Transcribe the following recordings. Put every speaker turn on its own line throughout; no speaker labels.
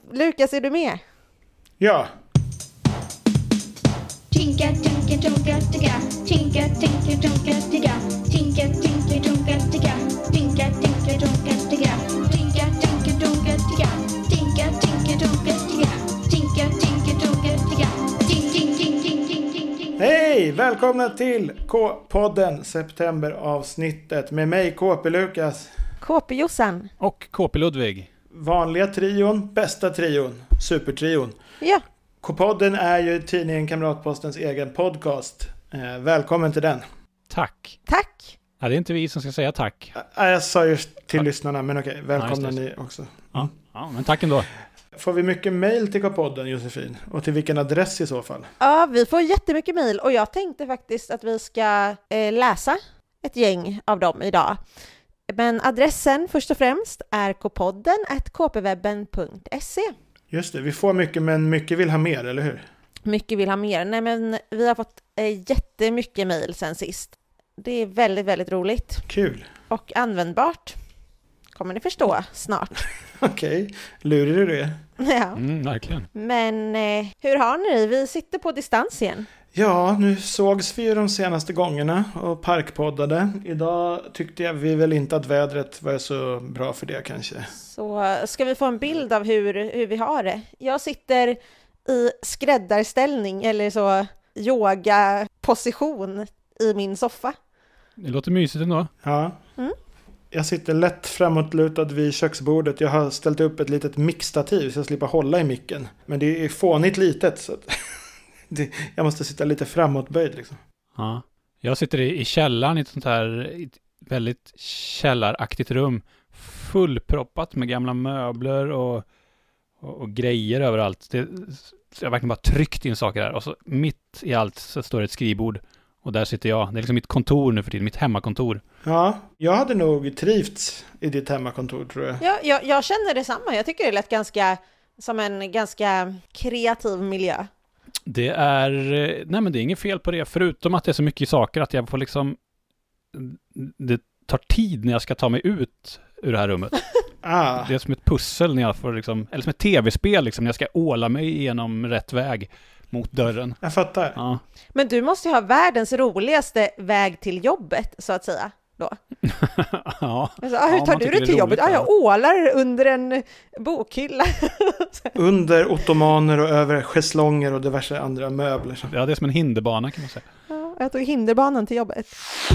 Lukas, är du med?
Ja.
Tinka, tinka, tonka, ticka. Tinka, tinka, tonka, ticka. Tinka, tinka, tonka, ticka. Tinka, tinka, tonka, ticka. Tinka, tinka, tonka, ticka. Tinka, tinka, tonka, ticka. Tinka, tinka, tonka, ticka. Tink, tink, tink, tink, tink, tink, tink.
Hej! Välkomna till K-podden September-avsnittet med mig, KP Lukas.
KP Jossan.
Och KP Ludvig.
Vanliga trion, bästa trion, supertrion.
Ja.
K-podden är ju tidningen Kamratpostens egen podcast. Välkommen till den.
Tack.
Tack.
Ja, det är inte vi som ska säga tack.
Jag sa ju till lyssnarna, men okej, välkomna ni också.
Ja, men tack ändå.
Får vi mycket mejl till K-podden, Josefin? Och till vilken adress i så fall?
Ja, vi får jättemycket mejl och jag tänkte faktiskt att vi ska läsa ett gäng av dem idag. Men adressen först och främst är kpodden@kpwebben.se.
Just det, vi får mycket, men mycket vill ha mer, eller hur?
Mycket vill ha mer. Nej, men vi har fått jättemycket mejl sen sist. Det är väldigt, väldigt roligt.
Kul.
Och användbart. Kommer ni förstå snart.
Okej, lurig du är.
Ja.
Verkligen.
Men hur har ni det? Vi sitter på distans igen.
Ja, nu sågs vi ju de senaste gångerna och parkpoddade. Idag tyckte jag vi väl inte att vädret var så bra för det kanske.
Så ska vi få en bild av hur vi har det. Jag sitter i skräddarställning eller så yoga-position i min soffa.
Det låter mysigt ändå.
Ja.
Mm.
Jag sitter lätt framåtlutad vid köksbordet. Jag har ställt upp ett litet mixtativ så jag slipper hålla i micken. Men det är fånigt litet så att jag måste sitta lite framåtböjd liksom.
Ja. Jag sitter i källaren i ett sånt här väldigt källaraktigt rum. Fullproppat med gamla möbler och grejer överallt. Jag har verkligen bara tryckt in saker här. Och så mitt i allt så står det ett skrivbord. Och där sitter jag. Det är liksom mitt kontor nu för tiden. Mitt hemmakontor.
Ja, jag hade nog trivts i ditt hemmakontor tror jag.
Ja, jag känner detsamma. Jag tycker det lät som en ganska kreativ miljö.
Det är inget fel på det. Förutom att det är så mycket saker att jag får liksom... Det tar tid när jag ska ta mig ut ur det här rummet. Det är som ett pussel när jag får liksom... Eller som ett tv-spel liksom. När jag ska åla mig igenom rätt väg mot dörren.
Jag fattar.
Ja.
Men du måste ju ha världens roligaste väg till jobbet, så att säga. Då.
Ja.
Alltså, hur tar du dig till jobbet? Jag ålar under en bokhylla.
Under ottomaner och över schäslonger och diverse andra möbler.
Ja, det är som en hinderbana kan man säga.
Ja, jag tog hinderbanan till jobbet.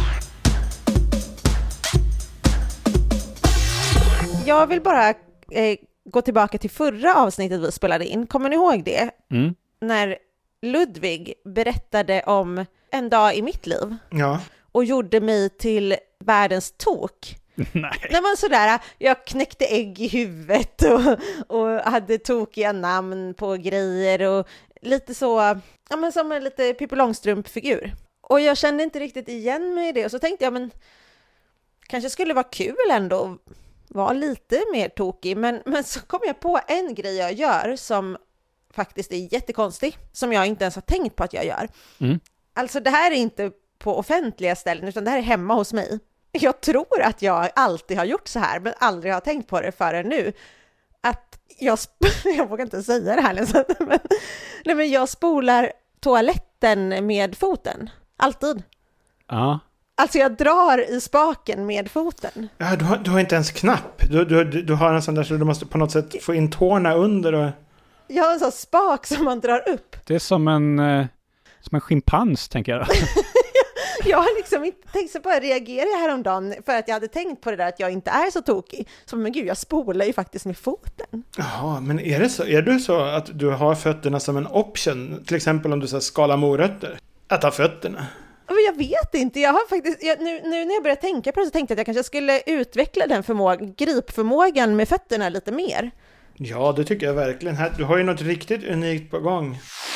Jag vill bara gå tillbaka till förra avsnittet vi spelade in. Kommer ni ihåg det?
Mm.
När Ludvig berättade om en dag i mitt liv.
Ja.
Och gjorde mig till världens tok.
Nej.
När man sådär, jag knäckte ägg i huvudet och hade tokiga namn på grejer och lite så, ja men som en lite Pippi Långstrump-figur. Och jag kände inte riktigt igen mig i det och så tänkte jag, men kanske skulle vara kul ändå att vara lite mer tokig. Men så kom jag på en grej jag gör som faktiskt är jättekonstig, som jag inte ens har tänkt på att jag gör.
Mm.
Alltså det här är inte på offentliga ställen, utan det här är hemma hos mig. Jag tror att jag alltid har gjort så här, men aldrig har tänkt på det förrän nu. Att jag vågar inte säga det här, men jag spolar toaletten med foten. Alltid.
Ja.
Alltså jag drar i spaken med foten.
Ja, du har inte ens knapp. Du har en sån där så du måste på något sätt få in tårna under och...
Jag har en sån spak som man drar upp.
Det är som en schimpans, tänker jag.
Jag har liksom inte tänkt, så bara reagera häromdagen för att jag hade tänkt på det där att jag inte är så tokig. Så men gud, jag spolar ju faktiskt med foten.
Jaha, men är du så att du har fötterna som en option? Till exempel om du så skalar morötter. Att ha fötterna.
Men jag vet inte, jag har faktiskt, nu när jag började tänka på det så tänkte jag att jag kanske skulle utveckla den gripförmågan med fötterna lite mer.
Ja, det tycker jag verkligen. Du har ju något riktigt unikt på gång.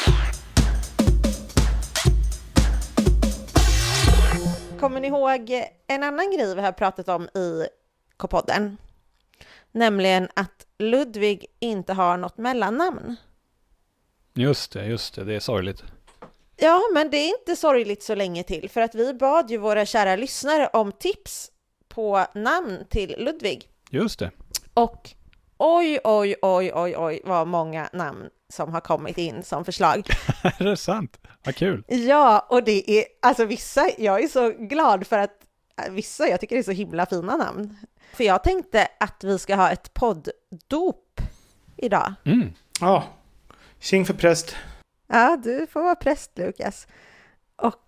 Kommer ni ihåg en annan grej vi har pratat om i K-podden? Nämligen att Ludvig inte har något mellannamn.
Just det, det är sorgligt.
Ja, men det är inte sorgligt så länge till. För att vi bad ju våra kära lyssnare om tips på namn till Ludvig.
Just det.
Och Oj, oj, oj, oj, oj, vad många namn som har kommit in som förslag.
Är det sant? Vad kul.
Ja, och det är, alltså vissa, jag är så glad för att vissa, jag tycker det är så himla fina namn. För jag tänkte att vi ska ha ett podddop idag.
Mm.
Ja, tjing för präst.
Ja, du får vara präst, Lukas. Och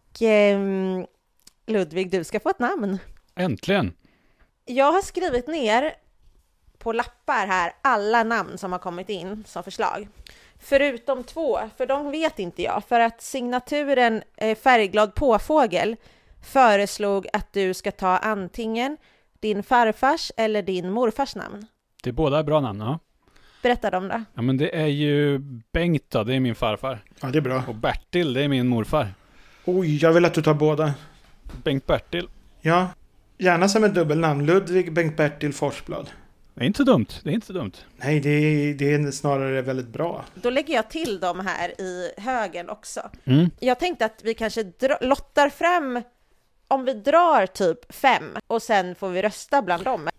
Ludvig, du ska få ett namn.
Äntligen.
Jag har skrivit ner på lappar här alla namn som har kommit in som förslag. Förutom 2, för de vet inte jag. För att signaturen Färgglad påfågel föreslog att du ska ta antingen din farfars eller din morfars namn.
Det är båda bra namn, ja.
Berätta dem då.
Ja, men det är ju Bengt då, det är min farfar.
Ja, det är bra.
Och Bertil, det är min morfar.
Oj, jag vill att du tar båda.
Bengt Bertil.
Ja, gärna som ett dubbelnamn. Ludvig Bengt Bertil Forsblad.
Det är inte så dumt, det är inte så dumt.
Nej, det är snarare väldigt bra.
Då lägger jag till dem här i högen också.
Mm.
Jag tänkte att vi kanske lottar fram, om vi drar typ 5 och sen får vi rösta bland dem.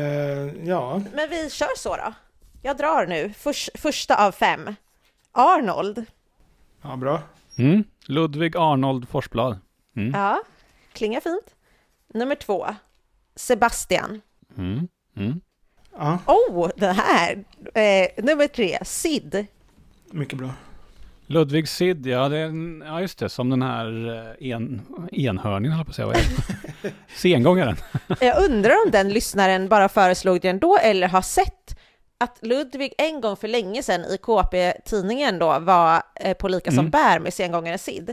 Ja.
Men vi kör så då. Jag drar nu. Första av 5. Arnold.
Ja, bra.
Mm. Ludvig Arnold Forsblad. Mm.
Ja, klingar fint. Nummer 2. Sebastian.
Mm. Mm.
Ja,
Det här. Nummer 3. Sid.
mycket bra.
Ludvig Sid, ja, ja just det, som den här enhörningen, höll på att säga. Vad är det? Sengångaren.
Jag undrar om den lyssnaren bara föreslog den då eller har sett att Ludvig en gång för länge sedan i KP-tidningen då var på lika som bär med sengångaren Sid.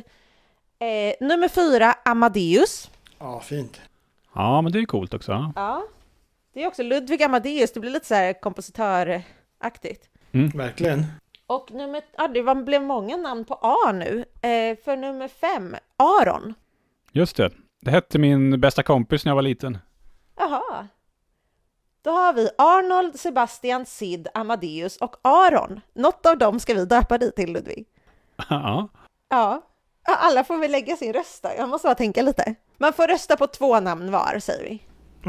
Nummer 4, Amadeus.
Ja, fint.
Ja, men det är coolt också.
Ja, det är också Ludvig Amadeus. Det blir lite så här kompositöraktigt.
Verkligen.
Och det blev många namn på A nu. För nummer 5, Aron.
Just det. Det hette min bästa kompis när jag var liten.
Jaha. Då har vi Arnold, Sebastian, Sid, Amadeus och Aron. Något av dem ska vi döpa dig till, Ludvig.
Ja.
Ja. Alla får väl lägga sin röst då. Jag måste bara tänka lite. Man får rösta på 2 namn var, säger vi.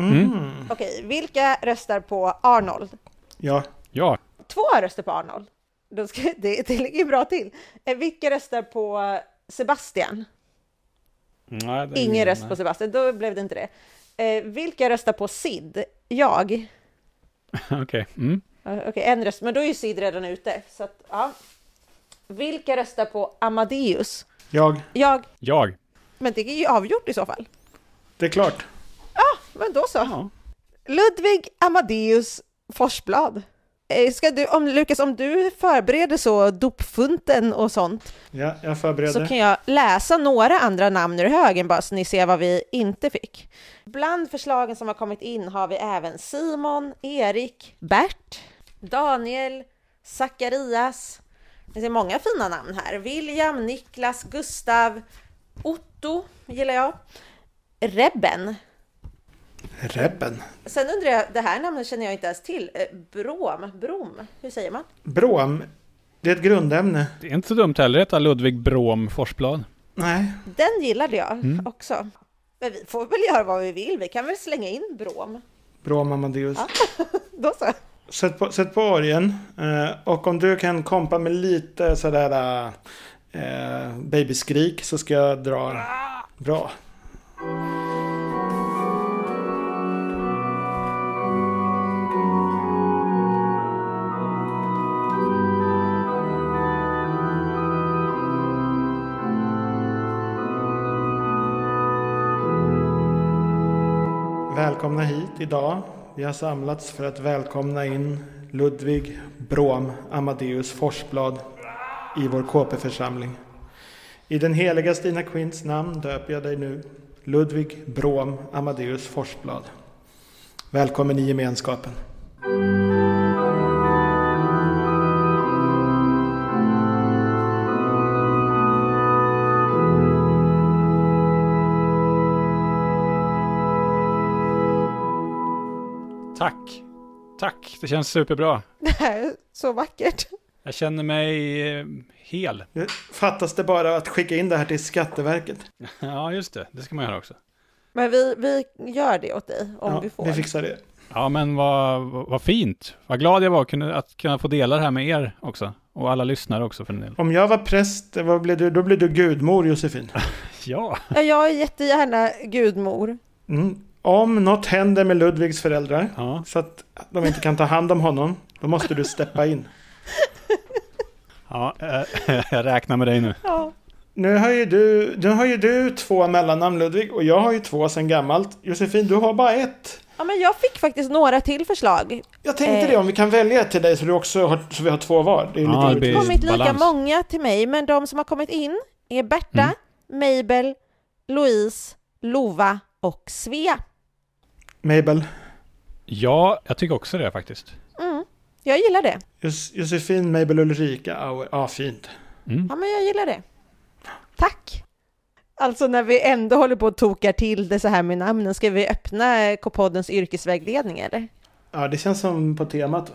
Okej, vilka röstar på Arnold?
Ja.
2 röster på Arnold. Det ligger bra till. Vilka röstar på Sebastian?
Nej,
Ingen röst på Sebastian, då blev det inte det. Vilka röstar på Sid? Jag.
Okej. Mm.
Okej, en röst, men då är ju Sid redan ute. Så att, ja. Vilka röstar på Amadeus?
Jag.
Men det är ju avgjort i så fall.
Det är klart.
Men då så.
Ja.
Ludvig Amadeus Forsblad. Lukas, om du förbereder så dopfunten och sånt,
Ja, jag förbereder.
så kan jag läsa några andra namn ur högen bara så ni ser vad vi inte fick. Bland förslagen som har kommit in har vi även Simon, Erik, Bert, Daniel, Zacharias. Det är många fina namn här. William, Niklas, Gustav, Otto gillar jag. Rebben. Sen undrar jag, det här namnet känner jag inte ens till. Brom, hur säger man?
Brom, det är ett grundämne.
Det är inte så dumt heller, heter Ludvig Brom Forsblad.
Nej.
Den gillade jag också. Men vi får väl göra vad vi vill. Vi kan väl slänga in Brom.
Brom Amadeus.
Ja, då så.
Sätt på orgen. Och om du kan kompa med lite sådär babyskrik så ska jag dra. Bra. Välkomna hit idag. Vi har samlats för att välkomna in Ludvig Brom Amadeus Forsblad i vår KP-församling. I den heliga Stina Quints namn döper jag dig nu, Ludvig Brom Amadeus Forsblad. Välkommen i gemenskapen.
Tack, det känns superbra.
Det här är så vackert.
Jag känner mig hel.
Nu fattas det bara att skicka in det här till Skatteverket.
Ja, just det. Det ska man göra också.
Men vi gör det åt dig om vi får.
Vi fixar det.
Ja, men vad fint. Vad glad jag var att kunna få dela det här med er också. Och alla lyssnare också för en del.
Om jag var präst, vad blev du? Då blev du gudmor, Josefin.
Ja.
Ja, jag är jättegärna gudmor.
Om något händer med Ludvigs föräldrar,
Ja.
så att de inte kan ta hand om honom, då måste du steppa in.
Ja, jag räknar med dig nu.
Ja.
Nu har ju du 2 mellannamn, Ludvig, och jag har ju 2 sedan gammalt. Josefin, du har bara 1.
Ja, men jag fick faktiskt några till förslag.
Jag tänkte det, om vi kan välja till dig så vi har 2 var. Det är
Ja,
lite
det
Det
blir
har kommit lika
balans.
många till mig, men de som har kommit in är Berta, Mabel, Louise, Lova och Svea.
Mabel.
Ja, jag tycker också det faktiskt.
Jag gillar det.
Josefin, Mabel, Ulrika. Ja, fint.
Ja, men jag gillar det. Tack. Alltså när vi ändå håller på att tokar till det så här med namnen, ska vi öppna K-poddens yrkesvägledning eller?
Ja, det känns som på temat.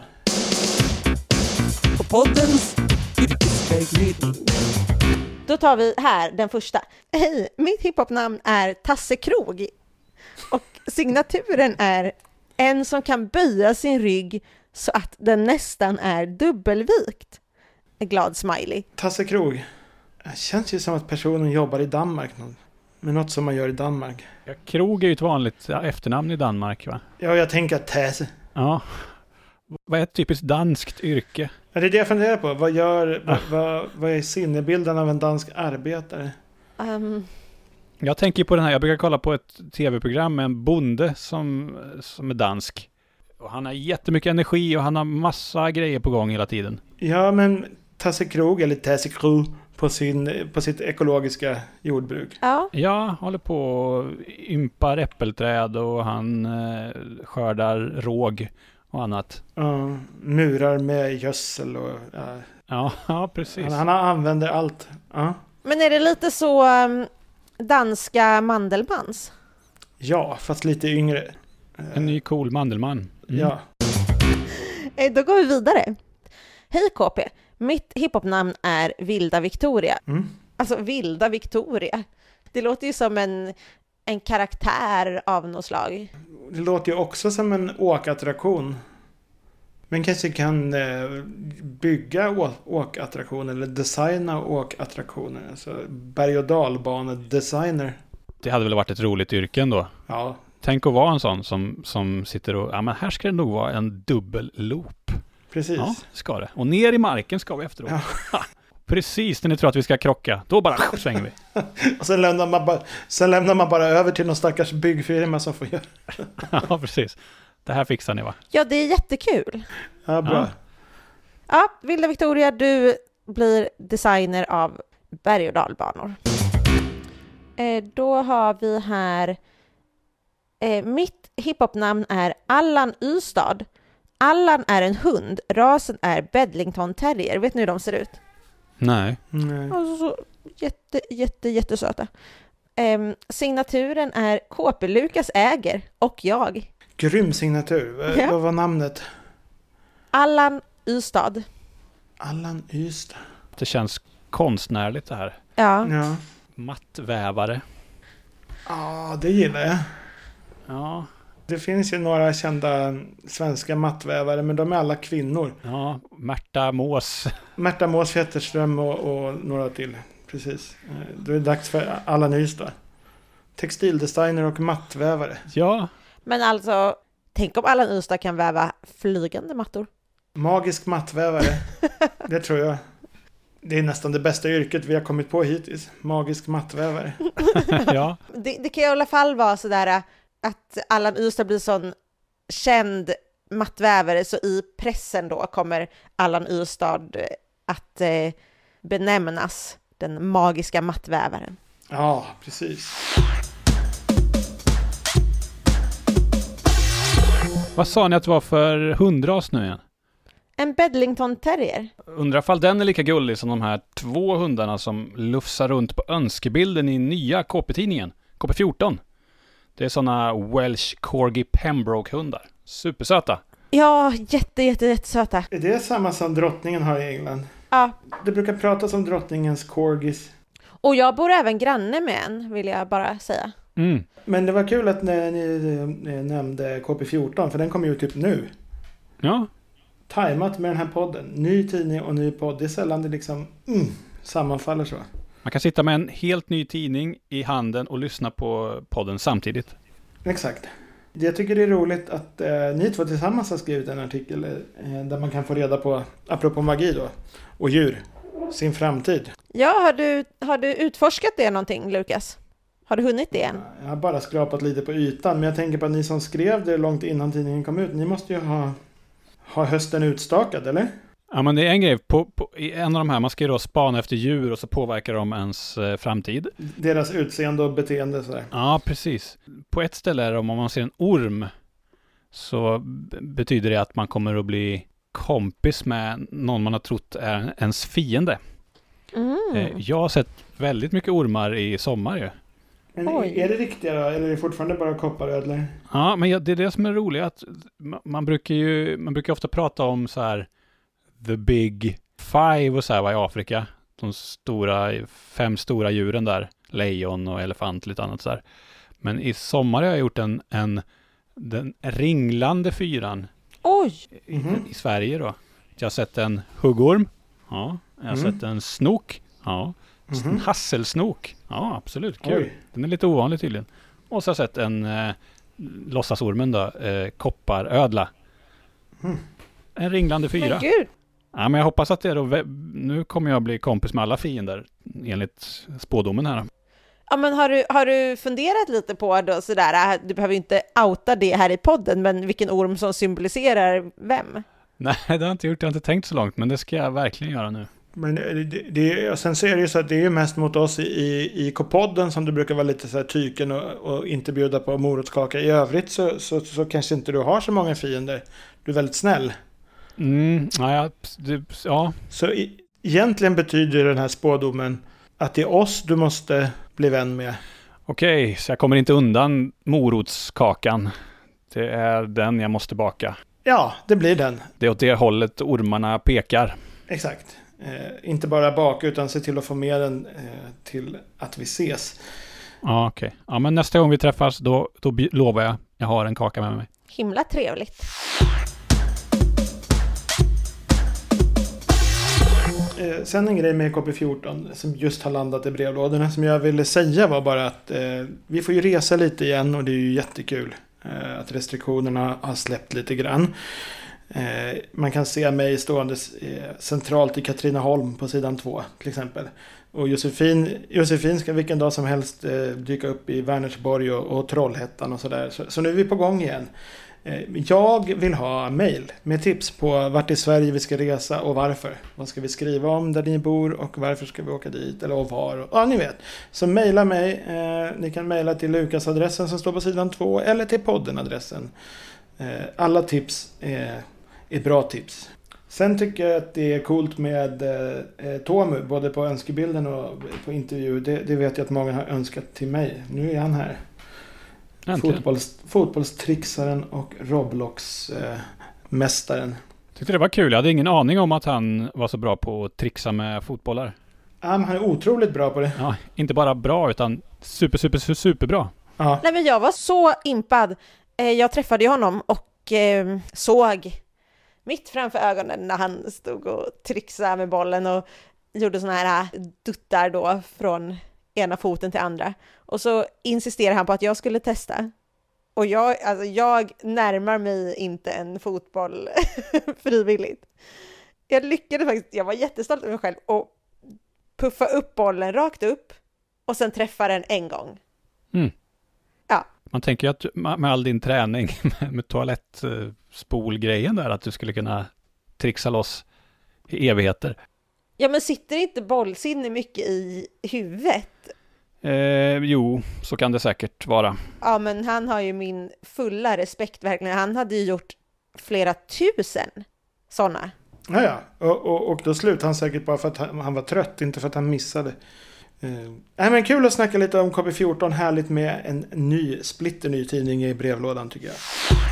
K-poddens yrkesvägledning. Då tar vi här den första. Hej, mitt hiphopnamn är Tasse Krog. Och signaturen är en som kan böja sin rygg så att den nästan är dubbelvikt. En glad smiley.
Tasse Krog. Det känns ju som att personen jobbar i Danmark. Med något som man gör i Danmark.
Ja, Krog är ju ett vanligt efternamn i Danmark, va?
Ja, jag tänker att Tasse.
Ja. Vad är ett typiskt danskt yrke?
Ja, det är det jag funderar på. Vad är sinnebilden av en dansk arbetare?
Jag tänker på den här, jag brukar kolla på ett tv-program med en bonde som är dansk. Och han har jättemycket energi och han har massa grejer på gång hela tiden.
Ja, men Tasse Krog eller Tasse Krog på sitt ekologiska jordbruk.
Ja.
Jag håller på och ympar äppelträd och han skördar råg och annat.
Murar med gödsel och...
Ja, precis.
Han använder allt. Ja.
Men är det lite så danska Mandelmans?
Ja, fast lite yngre.
En ny cool Mandelmann.
Ja.
Då går vi vidare. Hej KP, mitt hiphopnamn är Vilda Victoria. Alltså Vilda Victoria. Det låter ju som en karaktär av något slag.
Det låter ju också som en åkattraktion. Men kanske kan bygga åkattraktioner eller designa åkattraktioner. Alltså berg- och dalbanedesigner.
Det hade väl varit ett roligt yrke ändå.
Ja.
Tänk att vara en sån som sitter och, ja men här ska det nog vara en dubbel loop.
Precis.
Ja, ska det. Och ner i marken ska vi efteråt.
Ja.
Precis när ni tror att vi ska krocka, då bara svänger vi.
Och sen lämnar man bara över till någon stackars byggfirma som får göra.
Ja, precis. Det här fixar ni, va?
Ja, det är jättekul.
Ja, bra.
Ja, Vilda Victoria, du blir designer av berg- och dalbanor. Då har vi här... mitt hiphopnamn är Allan Ystad. Allan är en hund. Rasen är Bedlington Terrier. Vet ni hur de ser ut?
Nej.
Alltså så jättesöta. Signaturen är KP Lukas äger och jag.
Grym signatur.
Ja.
Vad var namnet?
Allan Ystad.
Allan Ystad.
Det känns konstnärligt det här.
Ja.
Ja.
Mattvävare.
Ja, det gillar jag.
Ja.
Det finns ju några kända svenska mattvävare, men de är alla kvinnor.
Ja, Märta Mås.
Märta Mås Fetterström och några till. Precis. Då är det dags för Allan Ystad. Textildesigner och mattvävare.
Ja.
Men alltså, tänk om Allan Ystad kan väva flygande mattor.
Magisk mattvävare. Det tror jag. Det är nästan det bästa yrket vi har kommit på hittills. Magisk mattvävare.
Ja.
Det kan i alla fall vara sådär att Allan Ystad blir sån känd mattvävare, så i pressen då kommer Allan Ystad att benämnas den magiska mattvävaren.
Ja, precis.
Vad sa ni att det var för hundras nu igen?
En Bedlington Terrier.
Undrar fall den är lika gullig som de här 2 hundarna som lufsar runt på önskebilden i nya KP-tidningen. KP14. Det är såna Welsh Corgi Pembroke-hundar. Supersöta.
Ja, jättesöta.
Är det samma som drottningen har i England?
Ja.
Det brukar pratas om drottningens corgis.
Och jag bor även granne med en, vill jag bara säga.
Mm.
Men det var kul att ni nämnde KP14, för den kommer ju typ nu.
Ja,
Tajmat med den här podden. Ny tidning och ny podd. Det är sällan det liksom sammanfaller så.
man kan sitta med en helt ny tidning i handen och lyssna på podden samtidigt.
Exakt. Jag tycker det är roligt att ni två tillsammans har skrivit en artikel där man kan få reda på, apropå magi då, och djur, sin framtid.
Ja, har du utforskat det någonting, Lukas? Har du hunnit det än?
Jag har bara skrapat lite på ytan, men jag tänker på att ni som skrev det långt innan tidningen kom ut, ni måste ju ha hösten utstakad, eller?
Ja, men det är en grej. I en av de här, man ska ju då spana efter djur och så påverkar de ens framtid.
Deras utseende och beteende sådär.
Ja, precis. På ett ställe är det om man ser en orm så betyder det att man kommer att bli kompis med någon man har trott är ens fiende. Jag har sett väldigt mycket ormar i sommar ju.
Men
Oj.
är det riktiga då? Eller är det fortfarande bara kopparödlor?
Ja, men det är det som är roligt, att man brukar ofta prata om så här the big five och så här, i Afrika. De 5 stora djuren där. Lejon och elefant och lite annat så här. Men i sommar har jag gjort den ringlande fyran.
Oj!
I Sverige då. Jag har sett en huggorm. Ja. Jag har sett en snok. Ja. En hasselsnok. Ja, absolut. Kul.
Oj.
Den är lite ovanlig tydligen. Och så har jag sett en låtsasormen då. Kopparödla. En ringlande fyra.
Men gud!
Ja, men jag hoppas att det är då, nu kommer jag bli kompis med alla fiender enligt spådomen här.
Ja, men har du funderat lite på då sådär, du behöver ju inte outa det här i podden, men vilken orm som symboliserar vem?
Nej, det har jag inte gjort, jag har inte tänkt så långt, men det ska jag verkligen göra nu.
Men sen så är det ju så att det är ju mest mot oss i K-podden som du brukar vara lite så här tyken och inte bjuda på morotskaka. I övrigt så kanske inte du har så många fiender. Du är väldigt snäll.
Ja.
Så egentligen betyder den här spådomen att det är oss du måste bli vän med.
Okej, så jag kommer inte undan morotskakan. Det är den jag måste baka.
Ja, det blir den.
Det är åt det hållet ormarna pekar.
Exakt. Inte bara baka utan se till att få med den till att vi ses.
Ja, okej. Ja, men nästa gång vi träffas då lovar jag har en kaka med mig.
Himla trevligt.
Sen en grej med KP14 som just har landat i brevlådorna som jag ville säga var bara att vi får ju resa lite igen och det är ju jättekul att restriktionerna har släppt lite grann. Man kan se mig stående centralt i Katrineholm på sidan 2 till exempel. Och Josefin ska vilken dag som helst dyka upp i Vänersborg och Trollhättan och sådär. Så nu är vi på gång igen. Jag vill ha mejl med tips på vart i Sverige vi ska resa och varför. Vad ska vi skriva om där ni bor och varför ska vi åka dit eller och var. Ja, ni vet. Så mejla mig. Ni kan mejla till Lukas-adressen som står på sidan 2 eller till podden-adressen. Alla tips är bra tips. Sen tycker jag att det är coolt med Tomu, både på önskebilden och på intervju. Det vet jag att många har önskat till mig. Nu är han här. Fotbollstrixaren och Roblox-mästaren.
Tyckte det var kul. Jag hade ingen aning om att han var så bra på att trixa med fotbollar.
Han är otroligt bra på det.
Ja, inte bara bra utan superbra.
Ja.
Nej, men jag var så impad. Jag träffade ju honom och såg mitt framför ögonen när han stod och trixade med bollen och gjorde såna här duttar då från ena foten till andra. Och så insisterade han på att jag skulle testa. Och jag närmar mig inte en fotboll frivilligt. Jag lyckades faktiskt, jag var jättestolt över mig själv och puffa upp bollen rakt upp och sen träffa den en gång.
Mm.
Ja.
Man tänker ju att med all din träning med toalettspolgrejen där att du skulle kunna trixa loss i evigheter.
Ja, men sitter inte bollsinne mycket i huvudet?
Jo, så kan det säkert vara.
Ja, men han har ju min fulla respekt verkligen. Han hade ju gjort flera tusen sådana.
Ja. Och då slutade han säkert bara för att han var trött, inte för att han missade. Men kul att snacka lite om KP14. Härligt med en splitterny tidning i brevlådan tycker jag.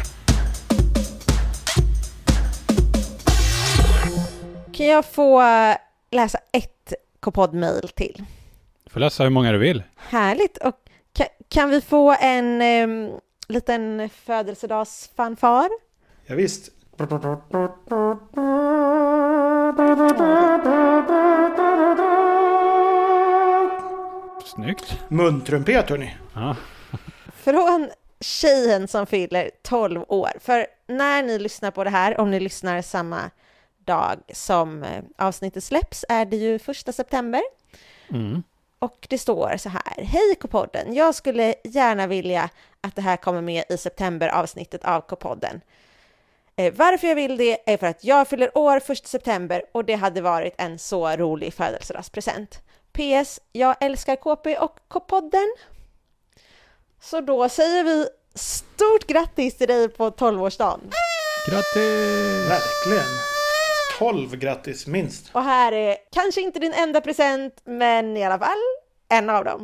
Kan jag få läsa ett K-podd-mail till?
Du får läsa hur många du vill.
Härligt. Och kan vi få en liten födelsedagsfanfar?
Ja, visst.
Snyggt.
Muntrumpet, hörni.
Ja.
Från tjejen som fyller 12 år. För när ni lyssnar på det här, om ni lyssnar samma dag som avsnittet släpps, är det ju 1 september.
Mm.
Och det står så här: Hej K-podden, jag skulle gärna vilja att det här kommer med i september-avsnittet av K-podden. Varför jag vill det är för att jag fyller år 1 september och det hade varit en så rolig födelsedagspresent. PS, jag älskar KP och K-podden. Så då säger vi stort grattis till dig på 12-årsdagen.
Grattis!
Verkligen. 12 grattis, minst.
Och här är kanske inte din enda present, men i alla fall en av dem.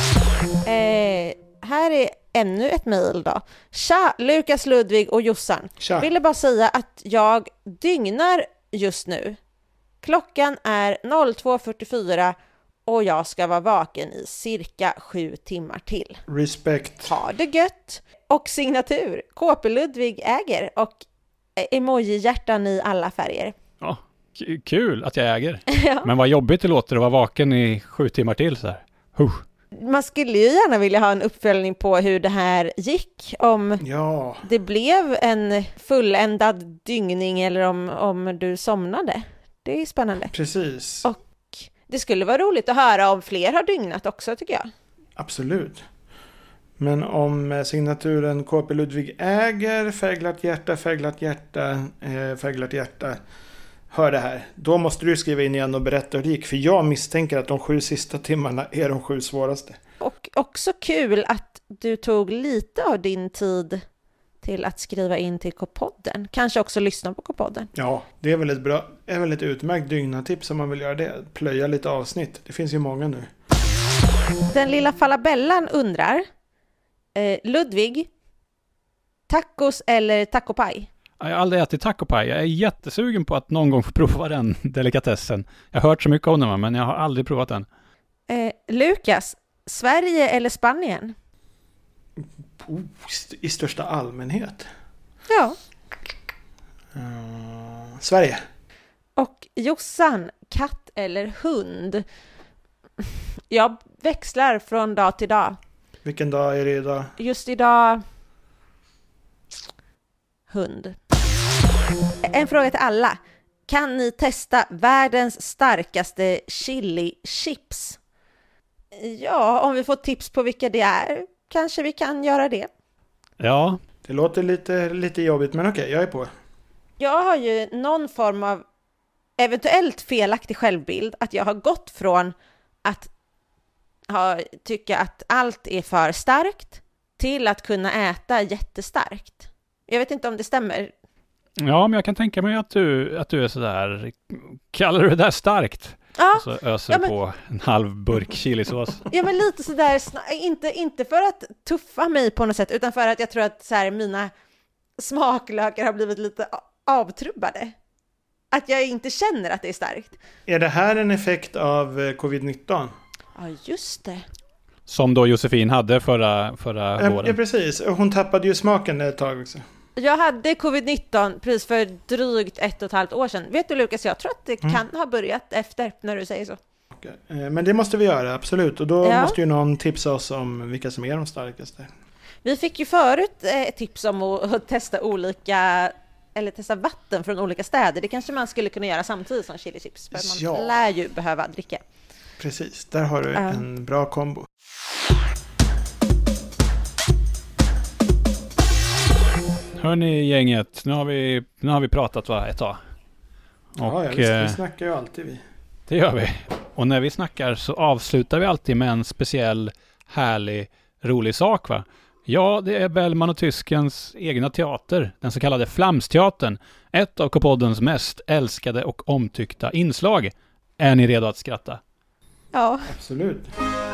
Här är ännu ett mejl då. Tja, Lukas, Ludvig och Jossan.
Tja.
Ville bara säga att jag dygnar just nu. Klockan är 02:44 och jag ska vara vaken i cirka 7 timmar till.
Respekt.
Ha det gött! Och signatur. KP Ludvig äger och emoji-hjärtan i alla färger.
Ja, kul att jag äger.
Ja.
Men vad jobbigt det låter att vara vaken i 7 timmar till så här.
Man skulle ju gärna vilja ha en uppföljning på hur det här gick. Om
Ja,
det blev en fulländad dygning eller om du somnade. Det är spännande.
precis.
Och det skulle vara roligt att höra om fler har dygnat också, tycker jag.
Absolut. Men om signaturen KP Ludvig äger, färgglatt hjärta, färgglatt hjärta, hör det här. Då måste du skriva in igen och berätta hur det gick. För jag misstänker att de 7 sista timmarna är de 7 svåraste.
Och också kul att du tog lite av din tid till att skriva in till K-podden. Kanske också lyssna på K-podden.
Ja, det är väl ett utmärkt dygnatips om man vill göra det. Plöja lite avsnitt. Det finns ju många nu.
Den lilla Falabellan undrar, Ludvig, tacos eller tacopaj?
Jag har aldrig ätit tacopaj. Jag är jättesugen på att någon gång få prova den delikatessen. Jag har hört så mycket om den, men jag har aldrig provat den.
Lukas, Sverige eller Spanien?
I största allmänhet.
Ja.
Sverige.
Och Jossan, katt eller hund? Jag växlar från dag till dag.
Vilken dag är det idag?
Just idag, hund. En fråga till alla. Kan ni testa världens starkaste chili chips? Ja, om vi får tips på vilka det är, kanske vi kan göra det.
Ja.
Det låter lite jobbigt, men okej, jag är på.
Jag har ju någon form av eventuellt felaktig självbild. Att jag har gått från att tycka att allt är för starkt till att kunna äta jättestarkt. Jag vet inte om det stämmer.
Ja, men jag kan tänka mig att du är sådär, kallar du det där starkt?
Ja,
Och så öser du på en halv burk chilisås.
ja, men lite sådär, inte för att tuffa mig på något sätt, utan för att jag tror att så här, mina smaklökar har blivit lite avtrubbade. Att jag inte känner att det är starkt.
Är det här en effekt av covid-19?
Ja, just det.
Som då Josefin hade förra våren.
Ja, precis. Hon tappade ju smaken ett tag också.
Jag hade covid-19 precis för drygt 1,5 år sedan. Vet du Lukas, jag tror att det kan ha börjat efter när du säger så.
Men det måste vi göra, absolut. Och då
Ja.
måste ju någon tipsa oss om vilka som är de starkaste.
Vi fick ju förut tips om att testa testa vatten från olika städer. Det kanske man skulle kunna göra samtidigt som chili chips. För man lär ju behöva dricka.
Precis, där har du en bra kombo.
Hörni gänget, nu har vi pratat ett tag. Och,
vi snackar ju alltid vi.
Det gör vi. Och när vi snackar så avslutar vi alltid med en speciell, härlig, rolig sak, va? Ja, det är Bellman och Tyskens egna teater, den så kallade Flamsteatern. Ett av K-poddens mest älskade och omtyckta inslag. Är ni redo att skratta?
Ja.
Absolut.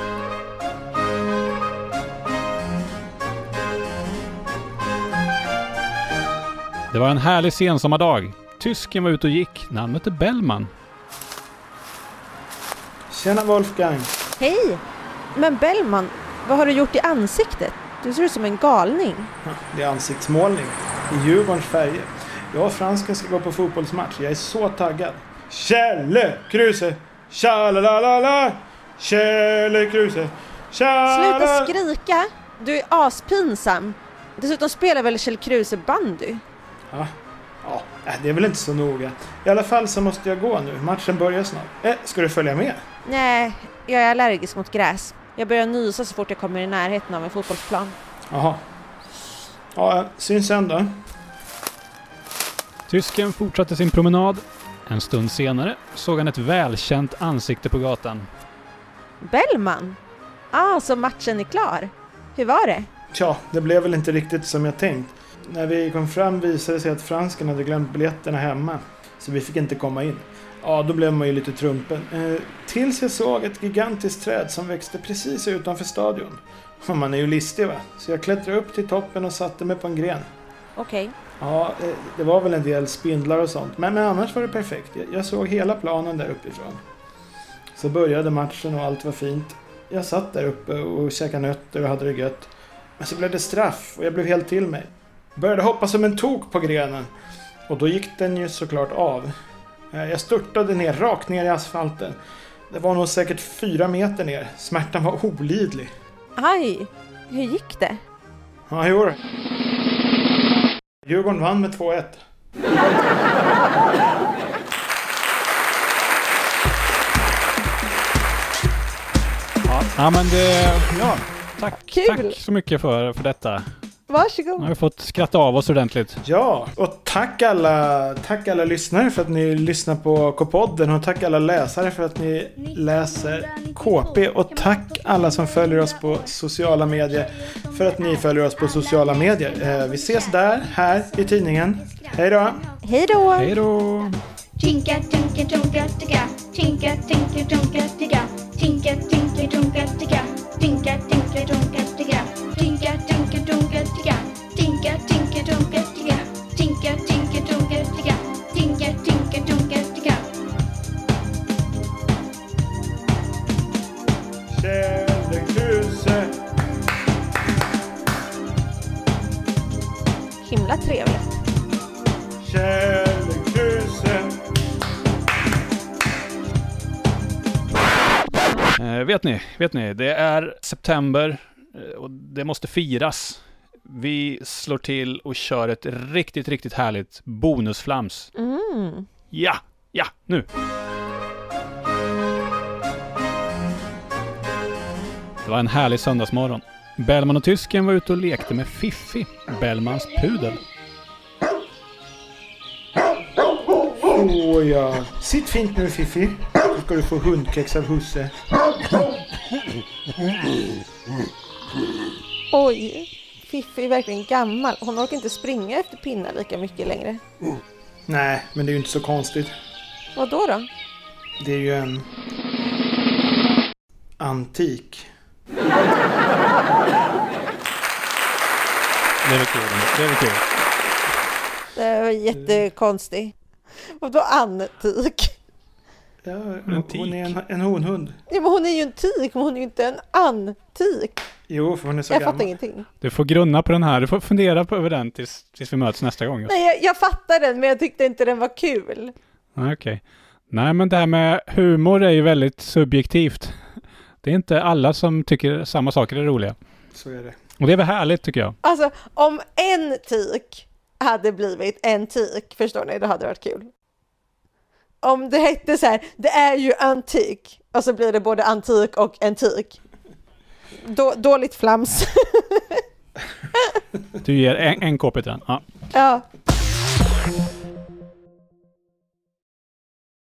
Det var en härlig sensommardag. Tysken var ute och gick när han mötte Bellman.
Tjena Wolfgang.
Hej! Men Bellman, Vad har du gjort i ansiktet? Du ser ut som en galning.
Det är ansiktsmålning i Djurgårdens färger. Jag och fransken ska gå på fotbollsmatch. Jag är så taggad. Kjelle Kruse! Tjalalala! Kjelle Kruse!
Sluta skrika! Du är aspinsam. Dessutom spelar väl Kjell Kruse bandy?
Ja, det är väl inte så noga. I alla fall så måste jag gå nu. Matchen börjar snart. Ska du följa med?
Nej, jag är allergisk mot gräs. Jag börjar nysa så fort jag kommer i närheten av en fotbollsplan.
Jaha. Ja, syns sen då.
Tysken fortsatte sin promenad. En stund senare såg han ett välkänt ansikte på gatan.
Bellman? Så matchen är klar. Hur var det?
Tja, det blev väl inte riktigt som jag tänkt. När vi kom fram visade det sig att fransken hade glömt biljetterna hemma. Så vi fick inte komma in. Ja, då blev man ju lite trumpen. Tills jag såg ett gigantiskt träd som växte precis utanför stadion. Och man är ju listig, va? Så jag klättrade upp till toppen och satte mig på en gren.
Okej.
Ja, det var väl en del spindlar och sånt. Men annars var det perfekt. Jag såg hela planen där uppifrån. Så började matchen och allt var fint. Jag satt där uppe och käkade nötter och hade det gött. Men så blev det straff och jag blev helt till mig. Började hoppa som en tok på grenen. Och då gick den ju såklart av. Jag störtade ner, rakt ner i asfalten. Det var nog säkert 4 meter ner. Smärtan var olidlig.
Aj, hur gick det?
Ja, jo då. Djurgården vann med 2-1.
Ja, men det... Ja, tack.
Kul.
Tack så mycket för detta.
Varsågod.
Nu har vi fått skratta av oss ordentligt.
Ja, och tack alla lyssnare för att ni lyssnar på K-podden och tack alla läsare för att ni läser KP och tack alla som följer oss på sociala medier för att ni följer oss på sociala medier. Vi ses där, här i tidningen. Hej då!
Hej då!
Hej då!
Tinka, tinka, tunka, ticka. Tinka, tinka, tunka, ticka. Tinka, tinka, tunka, ticka. Tinka, tinka, tunka, ticka. Tinka, tinka, tunka, ticka. Tinka, tinka, tunka, ticka. Tinka, tinka, tunka, ticka. Tinka, tinka, tunka, ticka.
Kjelle Kruse!
Himla trevligt.
Kjelle Kruse!
Vet ni, det är september och det måste firas. Vi slår till och kör ett riktigt härligt bonusflams. Ja, nu! Det var en härlig söndagsmorgon. Bellman och tysken var ute och lekte med Fiffi, Bellmans pudel.
Ja. Sitt fint nu, Fiffi. Så ska du få hundkex av husse.
Oj, Fiffi är verkligen gammal. Hon orkar inte springa efter pinnar lika mycket längre.
Nej, men det är ju inte så konstigt.
Vad då?
Det är ju en antik.
Det är kul.
Det var jättekonstigt. Vadå antik?
Ja, hon är en honhund.
Ja, men hon är ju en tik, men hon är ju inte en antik.
Jo, för hon är så
Jag
gammal.
fattar ingenting.
Du får grunna på den här. Du får fundera på över den tills vi möts nästa gång.
Nej, jag fattar den, men jag tyckte inte den var kul.
Okej. Nej, men det här med humor är ju väldigt subjektivt. Det är inte alla som tycker samma saker är roliga.
Så är det.
Och det är väl härligt, tycker jag.
Alltså, om en tik hade blivit en tik, förstår ni, det hade varit kul. Om det hette så här, det är ju antik, och så blir det både antik och en tik. Dåligt flams.
Du ger en KP till den. Ja.
Ja.